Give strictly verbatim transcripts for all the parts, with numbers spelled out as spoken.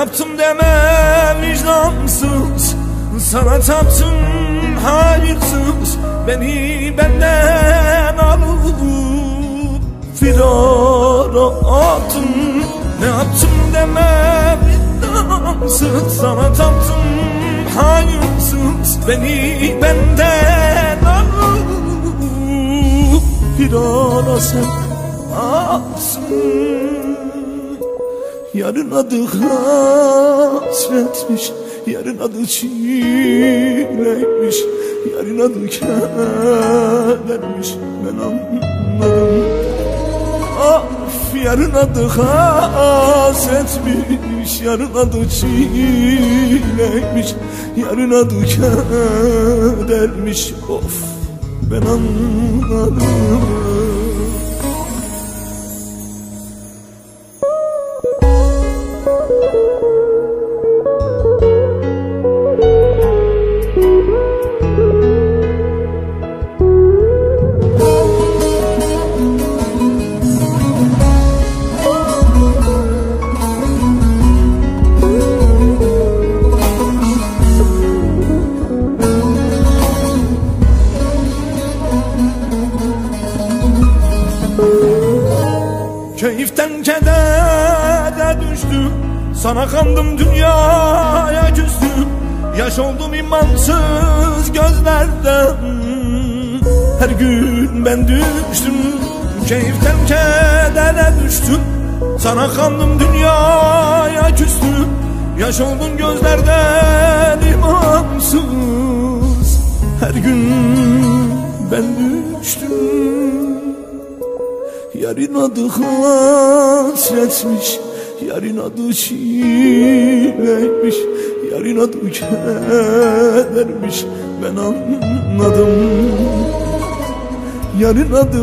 yaptım deme vicdansız, sana taptım hayırsız, beni benden alıp firara attın. Ne yaptım deme vicdansız, sana taptım hayırsız, beni benden alıp firara sen atsın. Yarın adı hasretmiş, yarın adı çileymiş, yarın adı kedermiş, ben anladım. Of, yarın adı hasretmiş, yarın adı çileymiş, yarın adı kedermiş, of, ben anladım. Keyiften kedere düştüm, sana kandım dünyaya küstüm. Yaş oldum imansız gözlerden, her gün ben düştüm. Keyiften kedere düştüm, sana kandım dünyaya küstüm. Yaş oldum gözlerden imansız, her gün ben düştüm. Yarın adı hasretmiş, yarın adı çileymiş, yarın adı kedermiş, ben anladım. Yarın adı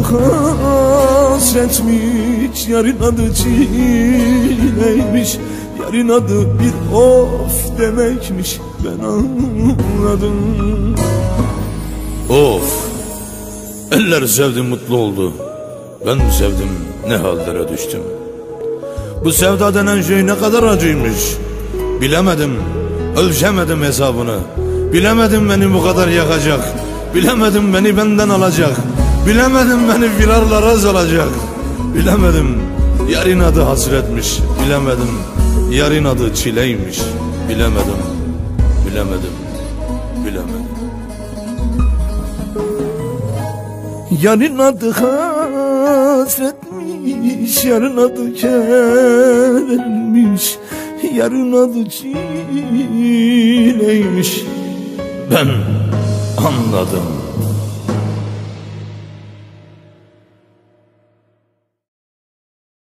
hasretmiş, yarın adı çileymiş, yarın adı bir of demekmiş, ben anladım. Of, eller sevdi mutlu oldu, ben sevdim ne hallere düştüm. Bu sevda denen şey ne kadar acıymış, bilemedim, ölçemedim hesabını. Bilemedim beni bu kadar yakacak, bilemedim beni benden alacak, bilemedim beni firarlara salacak. Bilemedim yarın adı hasretmiş, bilemedim yarın adı çileymiş, bilemedim, bilemedim, bilemedim. Yarın adı hasretmiş, yarın adı kedermiş, yarın adı çileymiş, Ben anladım.